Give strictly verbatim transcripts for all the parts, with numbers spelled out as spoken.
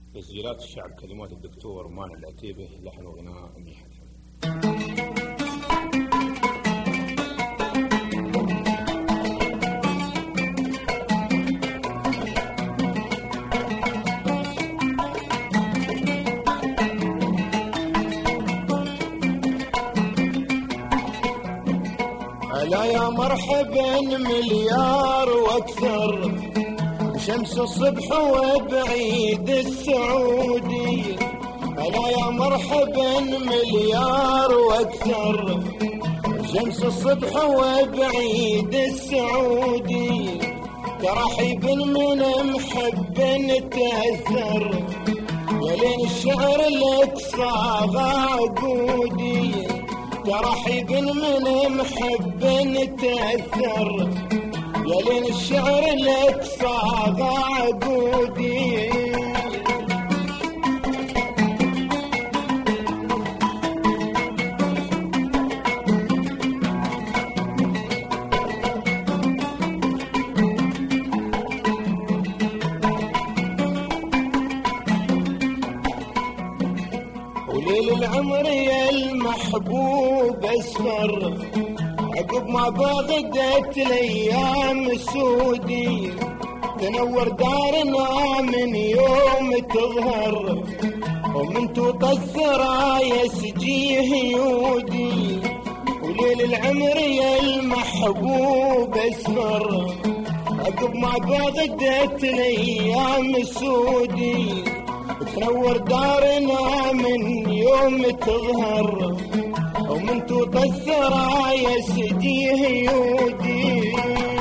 تسجيلات الشعب، كلمات الدكتور مانع العتيبة، لحن وغناء أمي حسن. ألا يا مرحبا مليار واكثر، شمس الصبح وبعيد السعودي. ألا يا مرحبا مليار واكثر، شمس الصبح وبعيد السعودي. ترحيب من محب تأثر، ولين الشعر لك صاغ عقودي. ترحيب من محب تأثر، ولين الشعر لك صاغ عقودي. وليل العمر يا المحبوب اسفر، عقب ما بغدت الايام سودي. تنور دارنا من يوم تظهر، ومن توطى الثرايا سجيه يودي. وليل العمر يا المحبوب اسفر، عقب ما بغدت الايام سودي. تنور دارنا من يوم تظهر، ومن توطى الثرايا سجيه يودي.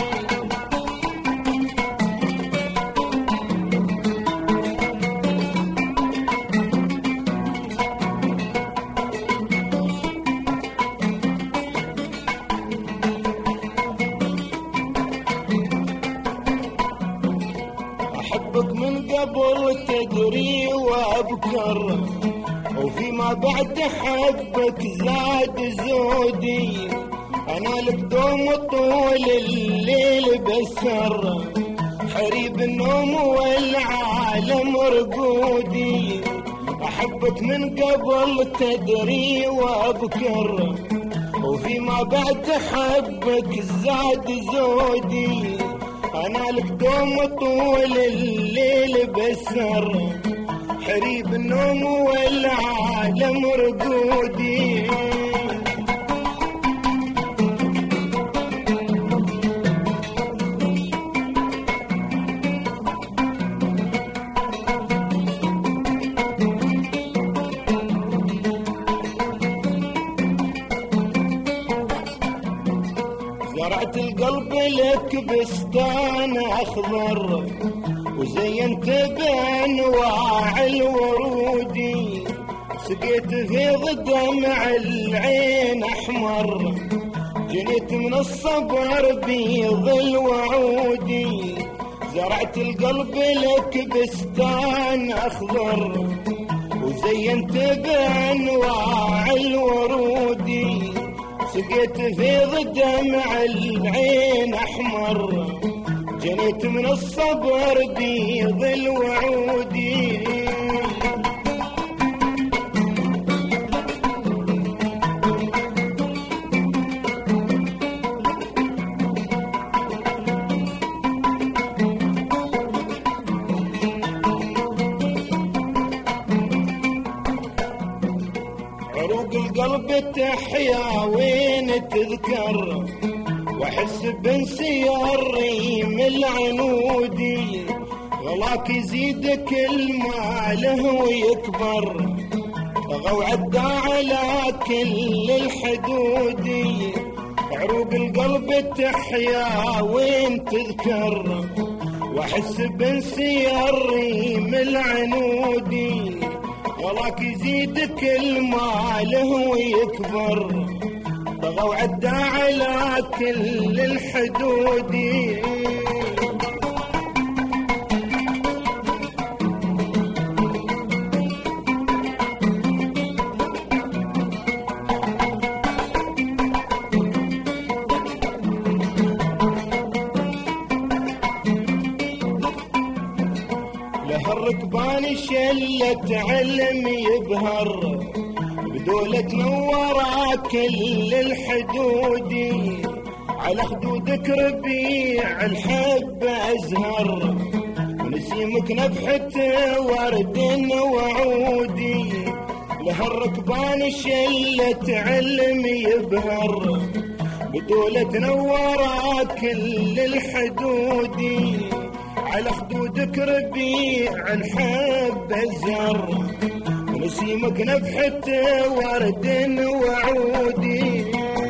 أحبك من قبل تدري وأبكر، وفيما بعد حبك زاد زودي. أنا لك دوم طول الليل بسر، حريب النوم والعالم رقودي. أحبك من قبل تدري وأبكر، وفيما بعد حبك زاد زودي. أنا لك دوم طول الليل بسر، حريب النوم والعالم رقودي. زرعت القلب لك بستان أخضر، وزينت بأنواع الورودي. سقيت في دمع العين أحمر، جنيت من الصبر بيض الوعودي. زرعت القلب لك بستان أخضر، وزينت بأنواع الورودي. سقيت في دمع العين أحمر، جنيت من الصبر بيض الوعودي. عروق القلب تحيا وين تذكر، واحس بانسيار ريم العنودي. غلاك يزيد كل ما له ويكبر، طغى وعدى على كل الحدودي. عروق القلب تحيا وين تذكر، واحس بانسيار ريم العنودي. غلاك يزيد كل ما له ويكبر، طغى وعدى على كل الحدود. له الركبان شلة علم يبهر بدولة نورا كل الحدود على خدودك ربيع الحب أزهر ونسيمك نفحة ورد وعودي لها الركبان شلة علم يبهر بدولة نورا كل الحدود على خدودك ربيع الحب أزهر ونسيمك نفحة ورد وعودي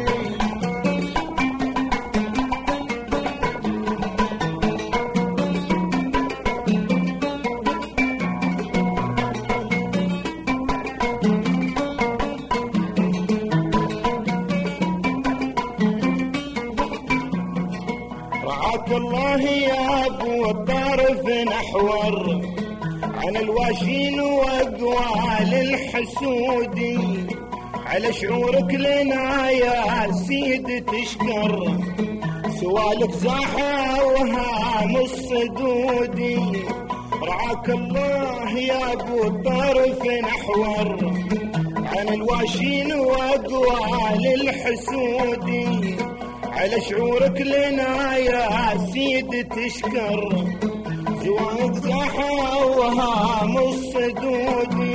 رعاك الله يا ابو الطرف نحور عن الواشين واقوال الحسود على شعورك لنا يا سيد تشكر سوالك زاحة وهام الصدود رعاك الله يا ابو الطرف نحور عن الواشين واقوال الحسود على شعورك لنا يا سيد تشكر زواج زاحة وهام الصدود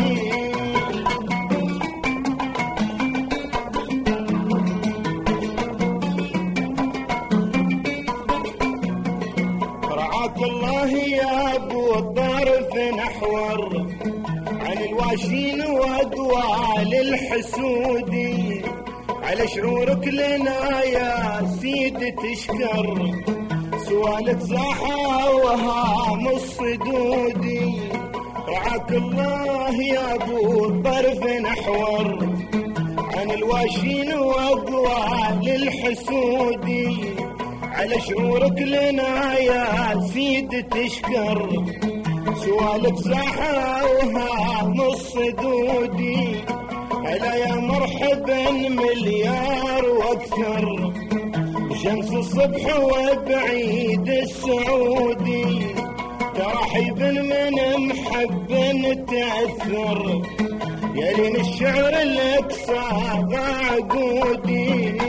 رعاك الله يا ابو الطرف نحور عن الواشين واقوال الحسود على شعورك لنا يا سيد تشكر سوالك زاحة وهام الصدود رعاك الله يا ابو الطرف نحور عن الواشين واقوال الحسود على شعورك لنا يا سيد تشكر سوالك زاحة وهام الصدود هلا يا مرحبا مليار واكثر شمس الصبح وبعيد السعودي ترحيب من محب تأثر يا لين الشعر لك صاب عقودي